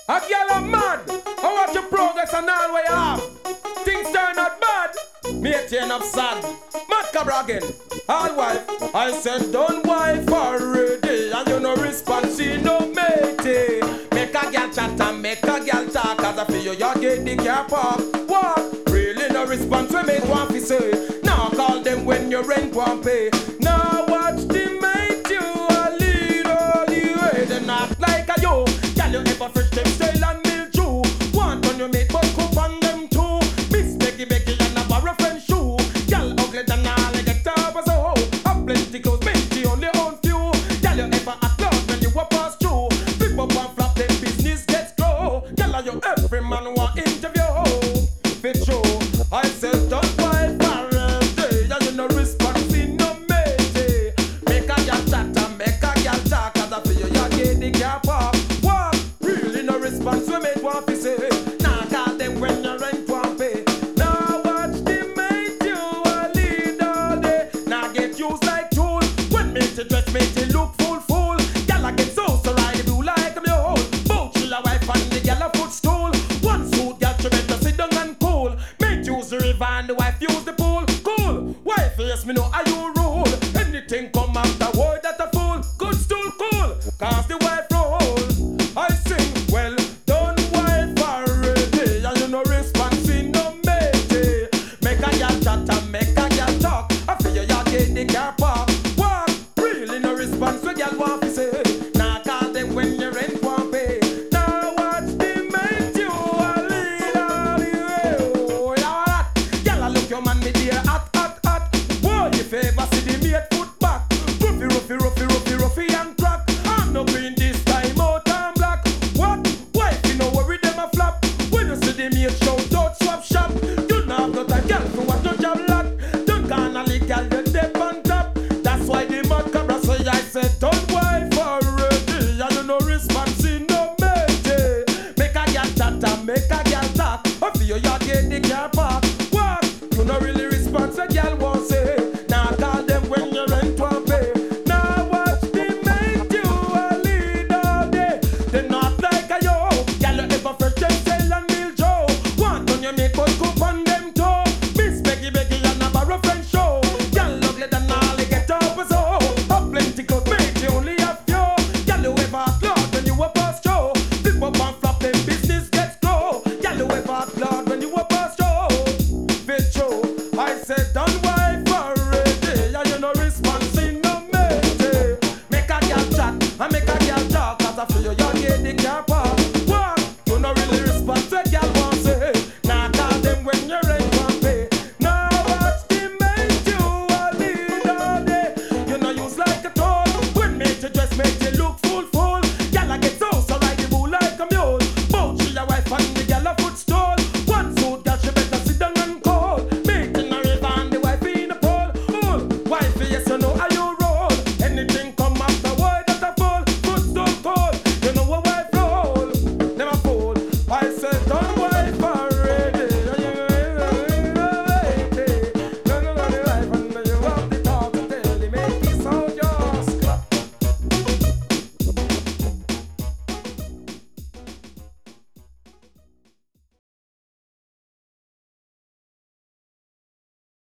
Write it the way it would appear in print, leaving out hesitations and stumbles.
A girl a mad. I watch your progress and all where you have. Things turn out bad. Mate, you enough sad. Mad bragging. All wife. I said don't wife already. And you no response, she no matey. Make a girl chat and make a girl talk. As I feel you get the car park. What? Really no response when make one fi say. Now call them when your rent won't pay. Now watch the mate you a lead all the way. They not like a you. Girl you ever fresh them style and mill too. Want on you make but cook on them too. Miss Becky and a borrow friend shoe. Girl ugly than all get up as a hoe. A plenty clothes plenty on their own few. Girl you ever act loud when you walk past through. Flip up and flap them business gets grow. Girl are you every man want interview. Fit true. I said don't wife already. And you no response in no matey. Make a girl chat and make a girl talk. As I feel you get the car park. What? Really no response we made one fi say. Now call them when your rent won't pay. Now watch the mate you a lead all day. Now get used like tool. When matey dress matey look fool. Girl I get so ride do like a mule. Both chill a wife and the girl a footstool. One suit girl she better sit down and cool. Mate use the river and the wife use the pool. Cool. Wife yes me know how you rule. Anything come after word that a fool. Good stool cool. Cause the wife roll. I sing well done wife already. And you no response in no matey. Make a girl chat and make a girl talk. I feel you get the car park. What? Really no response we girl want to say. Now call them when your rent won't pay. Now watch the mate you a lead all the way. Oh, yeah, girl I look your man me dear hot. Whoa, you favor see the mate foot back. Roughy and crack. I'm no green this time out and black. What? Wife you know worry them a flap. When you see the mate shout out swap shop. You know have no time girl to watch your job lot. Don't gonna lick girl you dip on top. That's why the mud cabra say I said don't wife already. And you no response in no matey. Make a girl chat and make a girl talk. I feel you get the car park.